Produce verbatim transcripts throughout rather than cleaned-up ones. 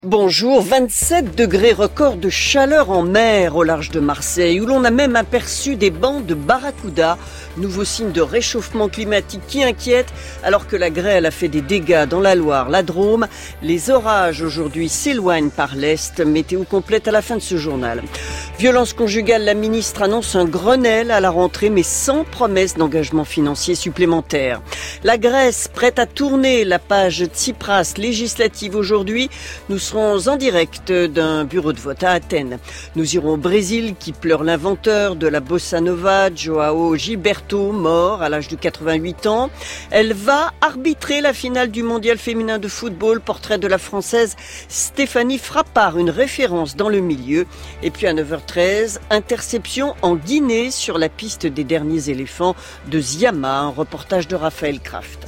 Bonjour, vingt-sept degrés record de chaleur en mer au large de Marseille, où l'on a même aperçu des bancs de barracuda, nouveau signe de réchauffement climatique qui inquiète, alors que la grêle a fait des dégâts dans la Loire, la Drôme. Les orages aujourd'hui s'éloignent par l'est, météo complète à la fin de ce journal. Violence conjugale, la ministre annonce un Grenelle à la rentrée, mais sans promesse d'engagement financier supplémentaire. La Grèce, prête à tourner la page Tsipras législative aujourd'hui, nous serons en direct d'un bureau de vote à Athènes. Nous irons au Brésil qui pleure l'inventeur de la bossa nova, João Gilberto, mort à l'âge de quatre-vingt-huit ans. Elle va arbitrer la finale du mondial féminin de football, portrait de la française Stéphanie Frappard, une référence dans le milieu. Et puis à neuf heures treize, interception en Guinée sur la piste des derniers éléphants de Ziama, un reportage de Raphaël Kraft.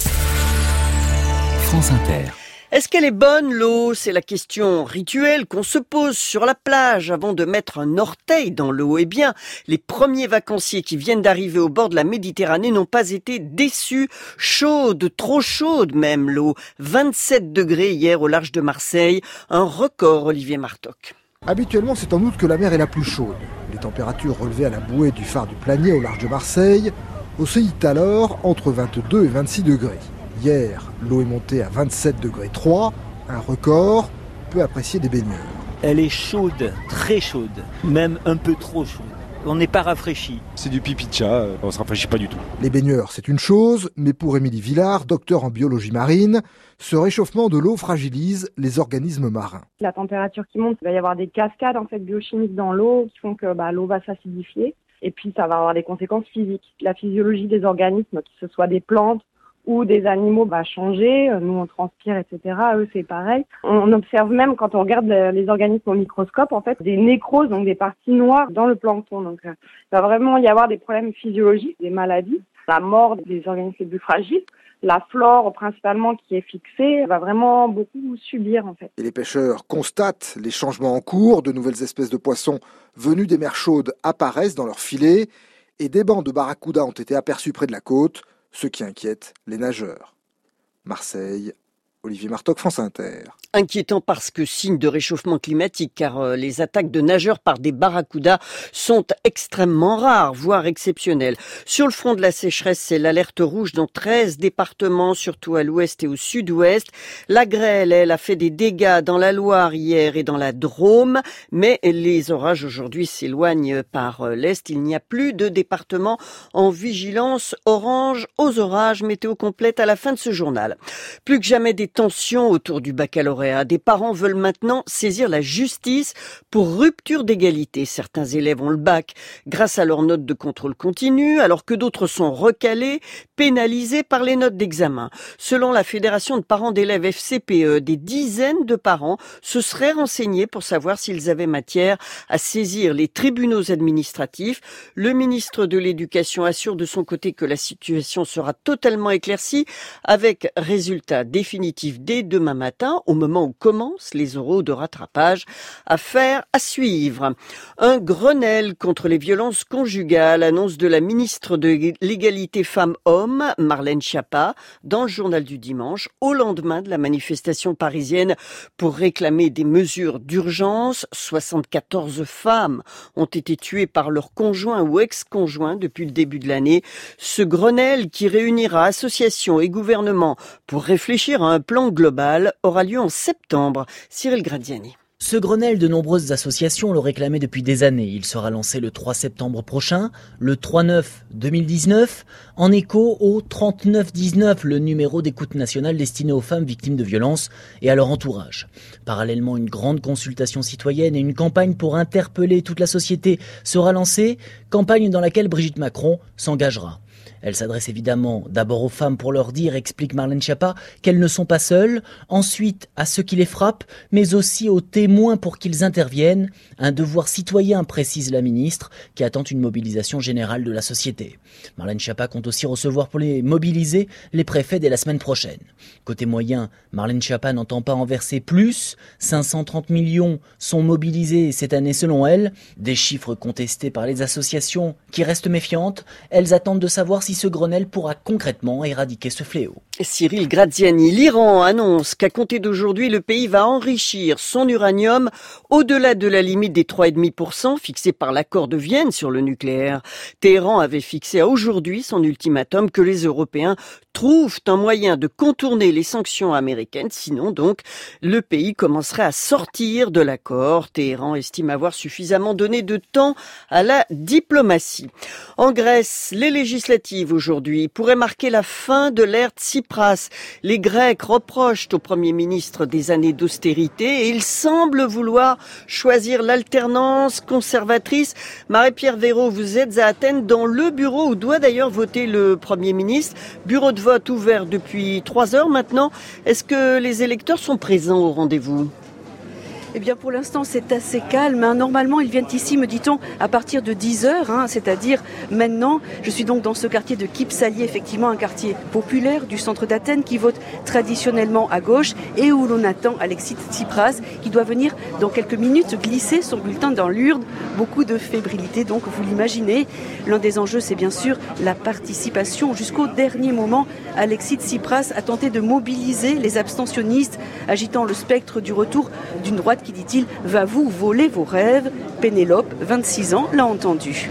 France Inter. Est-ce qu'elle est bonne, l'eau ? C'est la question rituelle qu'on se pose sur la plage avant de mettre un orteil dans l'eau. Eh bien, les premiers vacanciers qui viennent d'arriver au bord de la Méditerranée n'ont pas été déçus. Chaude, trop chaude même l'eau. vingt-sept degrés hier au large de Marseille. Un record, Olivier Martoc. Habituellement, c'est en août que la mer est la plus chaude. Les températures relevées à la bouée du phare du Planier au large de Marseille oscillent alors entre vingt-deux et vingt-six degrés. Hier, l'eau est montée à vingt-sept degrés trois, un record peu apprécié des baigneurs. Elle est chaude, très chaude, même un peu trop chaude. On n'est pas rafraîchi. C'est du pipi de chat, on ne se rafraîchit pas du tout. Les baigneurs, c'est une chose, mais pour Émilie Villard, docteur en biologie marine, ce réchauffement de l'eau fragilise les organismes marins. La température qui monte, il va y avoir des cascades en fait, biochimiques dans l'eau qui font que bah, l'eau va s'acidifier. Et puis ça va avoir des conséquences physiques. La physiologie des organismes, que ce soit des plantes, ou des animaux va changer, nous on transpire, et cetera. Eux c'est pareil. On observe même quand on regarde les organismes au microscope, en fait, des nécroses, donc des parties noires dans le plancton. Donc il va vraiment y avoir des problèmes physiologiques, des maladies, la mort des organismes les plus fragiles. La flore principalement qui est fixée va vraiment beaucoup subir en fait. Et les pêcheurs constatent les changements en cours, de nouvelles espèces de poissons venus des mers chaudes apparaissent dans leurs filets et des bancs de barracuda ont été aperçus près de la côte, ce qui inquiète les nageurs. Marseille, Olivier Martoc, France Inter. Inquiétant parce que signe de réchauffement climatique, car euh, les attaques de nageurs par des barracudas sont extrêmement rares, voire exceptionnelles. Sur le front de la sécheresse, c'est l'alerte rouge dans treize départements, surtout à l'ouest et au sud-ouest. La grêle, elle, a fait des dégâts dans la Loire hier et dans la Drôme, mais les orages aujourd'hui s'éloignent par l'est. Il n'y a plus de départements en vigilance orange aux orages. Météo complète à la fin de ce journal. Plus que jamais des tensions autour du baccalauréat. Des parents veulent maintenant saisir la justice pour rupture d'égalité. Certains élèves ont le bac grâce à leurs notes de contrôle continu, alors que d'autres sont recalés, pénalisés par les notes d'examen. Selon la Fédération de parents d'élèves F C P E, des dizaines de parents se seraient renseignés pour savoir s'ils avaient matière à saisir les tribunaux administratifs. Le ministre de l'Éducation assure de son côté que la situation sera totalement éclaircie avec résultat définitif dès demain matin, au moment où commencent les euros de rattrapage. Affaire à suivre. Un Grenelle contre les violences conjugales, annonce de la ministre de l'égalité femmes-hommes, Marlène Schiappa, dans le journal du dimanche, au lendemain de la manifestation parisienne pour réclamer des mesures d'urgence. soixante-quatorze femmes ont été tuées par leur conjoint ou ex-conjoint depuis le début de l'année. Ce Grenelle, qui réunira associations et gouvernements pour réfléchir à un plan global, aura lieu en septembre. Cyril Gradiani. Ce Grenelle, de nombreuses associations le réclamaient depuis des années. Il sera lancé le trois septembre prochain, le trois neuf deux mille dix-neuf, en écho au trente-neuf dix-neuf, le numéro d'écoute nationale destiné aux femmes victimes de violences et à leur entourage. Parallèlement, une grande consultation citoyenne et une campagne pour interpeller toute la société sera lancée, campagne dans laquelle Brigitte Macron s'engagera. Elle s'adresse évidemment d'abord aux femmes pour leur dire, explique Marlène Schiappa, qu'elles ne sont pas seules, ensuite à ceux qui les frappent, mais aussi aux témoins pour qu'ils interviennent. Un devoir citoyen, précise la ministre, qui attend une mobilisation générale de la société. Marlène Schiappa compte aussi recevoir pour les mobiliser les préfets dès la semaine prochaine. Côté moyen, Marlène Schiappa n'entend pas en verser plus. cinq cent trente millions sont mobilisés cette année selon elle. Des chiffres contestés par les associations qui restent méfiantes. Elles attendent de savoir si ce Grenelle pourra concrètement éradiquer ce fléau. Cyril Graziani, l'Iran annonce qu'à compter d'aujourd'hui, le pays va enrichir son uranium au-delà de la limite des trois virgule cinq pour cent fixée par l'accord de Vienne sur le nucléaire. Téhéran avait fixé à aujourd'hui son ultimatum que les Européens trouvent un moyen de contourner les sanctions américaines. Sinon, donc, le pays commencerait à sortir de l'accord. Téhéran estime avoir suffisamment donné de temps à la diplomatie. En Grèce, les législatives aujourd'hui pourraient marquer la fin de l'ère Tsipras. Les Grecs reprochent au Premier ministre des années d'austérité et il semble vouloir choisir l'alternance conservatrice. Marie-Pierre Véraud, vous êtes à Athènes dans le bureau où doit d'ailleurs voter le Premier ministre. Bureau de vote ouvert depuis trois heures maintenant. Est-ce que les électeurs sont présents au rendez-vous ? Eh bien, pour l'instant, c'est assez calme. Hein. Normalement, ils viennent ici, me dit-on, à partir de dix heures, hein, c'est-à-dire maintenant. Je suis donc dans ce quartier de Kypsali, effectivement, un quartier populaire du centre d'Athènes qui vote traditionnellement à gauche et où l'on attend Alexis Tsipras qui doit venir dans quelques minutes glisser son bulletin dans l'urne. Beaucoup de fébrilité, donc, vous l'imaginez. L'un des enjeux, c'est bien sûr la participation. Jusqu'au dernier moment, Alexis Tsipras a tenté de mobiliser les abstentionnistes, agitant le spectre du retour d'une droite qui, dit-il, va vous voler vos rêves. Pénélope, vingt-six ans, l'a entendu.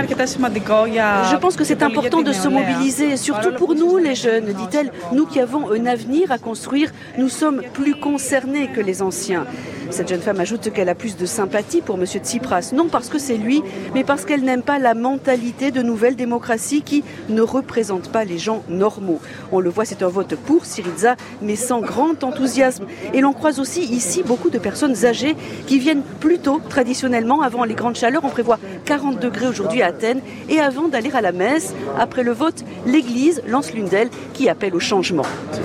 Je pense que c'est important de se mobiliser, surtout pour nous, les jeunes, dit-elle. Nous qui avons un avenir à construire, nous sommes plus concernés que les anciens. Cette jeune femme ajoute qu'elle a plus de sympathie pour M. Tsipras, non parce que c'est lui, mais parce qu'elle n'aime pas la mentalité de nouvelle démocratie qui ne représente pas les gens normaux. On le voit, c'est un vote pour Syriza, mais sans grand enthousiasme. Et l'on croise aussi ici beaucoup de personnes âgées qui viennent plus tôt, traditionnellement, avant les grandes chaleurs. On prévoit quarante degrés aujourd'hui à Athènes. Et avant d'aller à la messe, après le vote, l'église lance l'une d'elles qui appelle au changement.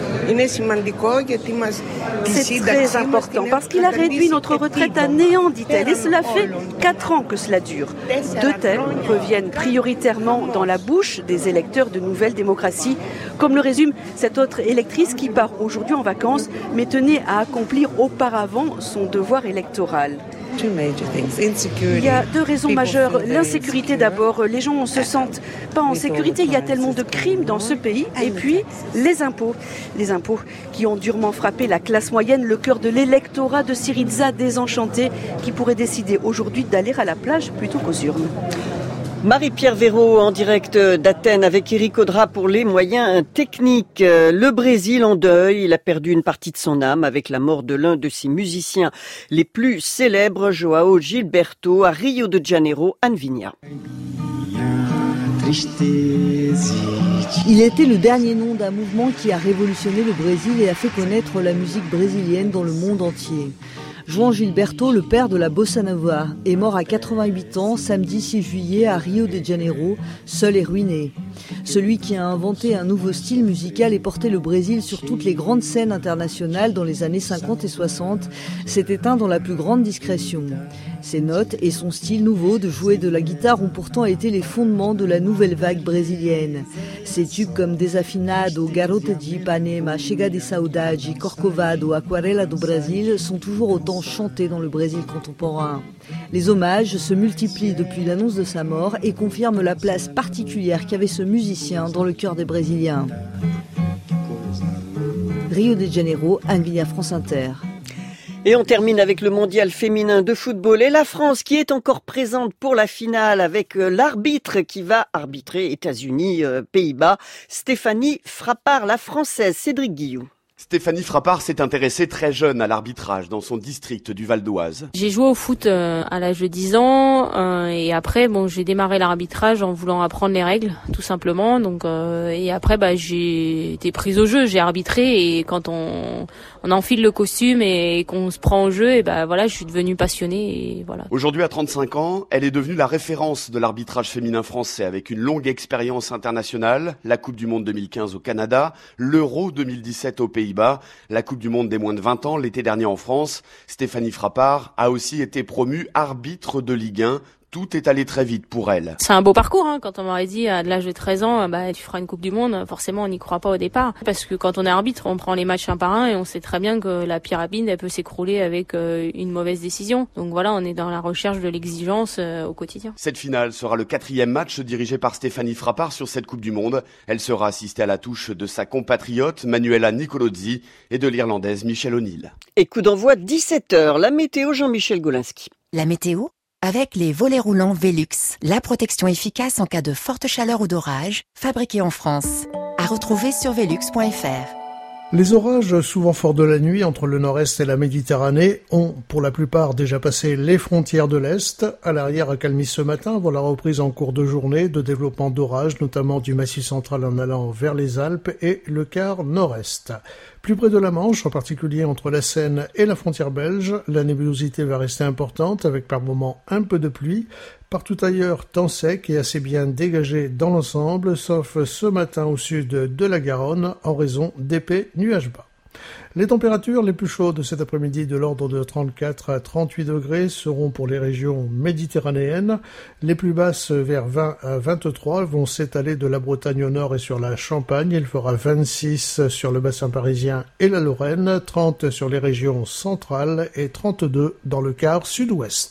C'est très important parce qu'il a réduit notre retraite à néant, dit-elle, et cela fait quatre ans que cela dure. Deux thèmes reviennent prioritairement dans la bouche des électeurs de Nouvelle Démocratie, comme le résume cette autre électrice qui part aujourd'hui en vacances, mais tenait à accomplir auparavant son devoir électoral. Il y a deux raisons majeures. L'insécurité d'abord. Les gens ne se sentent pas en sécurité. Il y a tellement de crimes dans ce pays. Et puis, les impôts. Les impôts qui ont durement frappé la classe moyenne, le cœur de l'électorat de Syriza désenchanté, qui pourrait décider aujourd'hui d'aller à la plage plutôt qu'aux urnes. Marie-Pierre Véraud en direct d'Athènes avec Éric Audra pour les moyens techniques. Le Brésil en deuil, il a perdu une partie de son âme avec la mort de l'un de ses musiciens les plus célèbres, João Gilberto, à Rio de Janeiro, Anne Vigna. Il était le dernier nom d'un mouvement qui a révolutionné le Brésil et a fait connaître la musique brésilienne dans le monde entier. João Gilberto, le père de la bossa nova, est mort à quatre-vingt-huit ans samedi six juillet à Rio de Janeiro, seul et ruiné. Celui qui a inventé un nouveau style musical et porté le Brésil sur toutes les grandes scènes internationales dans les années cinquante et soixante s'est éteint dans la plus grande discrétion. Ses notes et son style nouveau de jouer de la guitare ont pourtant été les fondements de la nouvelle vague brésilienne. Ses tubes comme Desafinado, Garota de Ipanema, Chega de Saudade, Corcovado, Aquarela do Brasil sont toujours autant chantés dans le Brésil contemporain. Les hommages se multiplient depuis l'annonce de sa mort et confirment la place particulière qu'avait ce musicien dans le cœur des Brésiliens. Rio de Janeiro, Anne Vigna, France Inter. Et on termine avec le mondial féminin de football et la France qui est encore présente pour la finale avec l'arbitre qui va arbitrer États-Unis, euh, Pays-Bas, Stéphanie Frappart, la française. Cédric Guillou. Stéphanie Frappart s'est intéressée très jeune à l'arbitrage dans son district du Val d'Oise. J'ai joué au foot euh, à l'âge de dix ans euh, et après bon j'ai démarré l'arbitrage en voulant apprendre les règles tout simplement. Donc euh, et après bah j'ai été prise au jeu, j'ai arbitré et quand on on enfile le costume et qu'on se prend au jeu et bah voilà, je suis devenue passionnée et voilà. Aujourd'hui à trente-cinq ans, elle est devenue la référence de l'arbitrage féminin français avec une longue expérience internationale, la Coupe du monde deux mille quinze au Canada, l'Euro deux mille dix-sept au Pays-Bas, la Coupe du monde des moins de vingt ans l'été dernier en France. Stéphanie Frappart a aussi été promue arbitre de Ligue un tout est allé très vite pour elle. C'est un beau parcours, hein. Quand on m'aurait dit à l'âge de treize ans, bah, tu feras une Coupe du Monde, forcément on n'y croit pas au départ. Parce que quand on est arbitre, on prend les matchs un par un et on sait très bien que la pyramide, elle peut s'écrouler avec euh, une mauvaise décision. Donc voilà, on est dans la recherche de l'exigence euh, au quotidien. Cette finale sera le quatrième match dirigé par Stéphanie Frappart sur cette Coupe du Monde. Elle sera assistée à la touche de sa compatriote Manuela Nicolozzi et de l'Irlandaise Michelle O'Neill. Et coup d'envoi dix-sept heures, la météo Jean-Michel Golinski. La météo avec les volets roulants Velux, la protection efficace en cas de forte chaleur ou d'orage, fabriquée en France. À retrouver sur velux point f r. Les orages, souvent forts de la nuit entre le nord-est et la Méditerranée, ont pour la plupart déjà passé les frontières de l'Est. À l'arrière, accalmie ce matin avant la reprise en cours de journée de développement d'orages, notamment du Massif central en allant vers les Alpes et le quart nord-est. Plus près de la Manche, en particulier entre la Seine et la frontière belge, la nébulosité va rester importante avec par moments un peu de pluie. Partout ailleurs, temps sec et assez bien dégagé dans l'ensemble, sauf ce matin au sud de la Garonne en raison d'épais nuages bas. Les températures les plus chaudes cet après-midi de l'ordre de trente-quatre à trente-huit degrés seront pour les régions méditerranéennes. Les plus basses vers vingt à vingt-trois vont s'étaler de la Bretagne au nord et sur la Champagne. Il fera vingt-six sur le bassin parisien et la Lorraine, trente sur les régions centrales et trente-deux dans le quart sud-ouest.